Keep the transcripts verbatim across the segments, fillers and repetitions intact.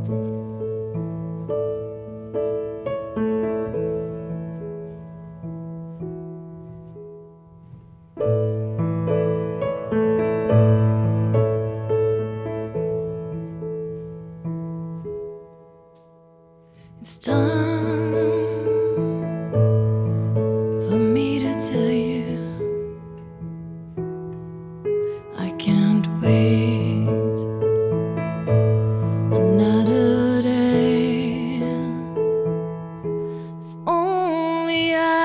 It's time for me to tell you I can't wait another day. If only I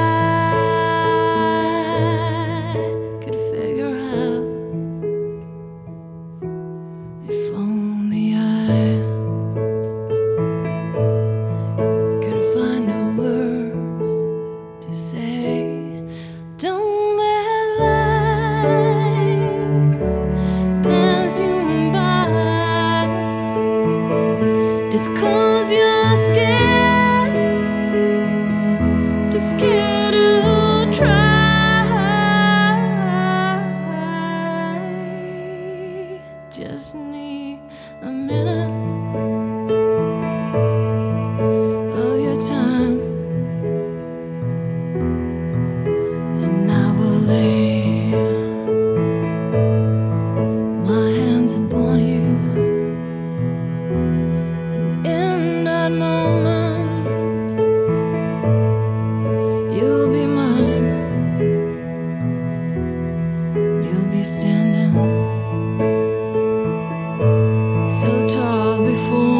could figure out, if only I say, don't let life pass you by just 'cause you're scared, too scared to try. Just need a minute of your time, and I will lay my hands upon you, and in that moment you'll be mine. You'll be standing so tall before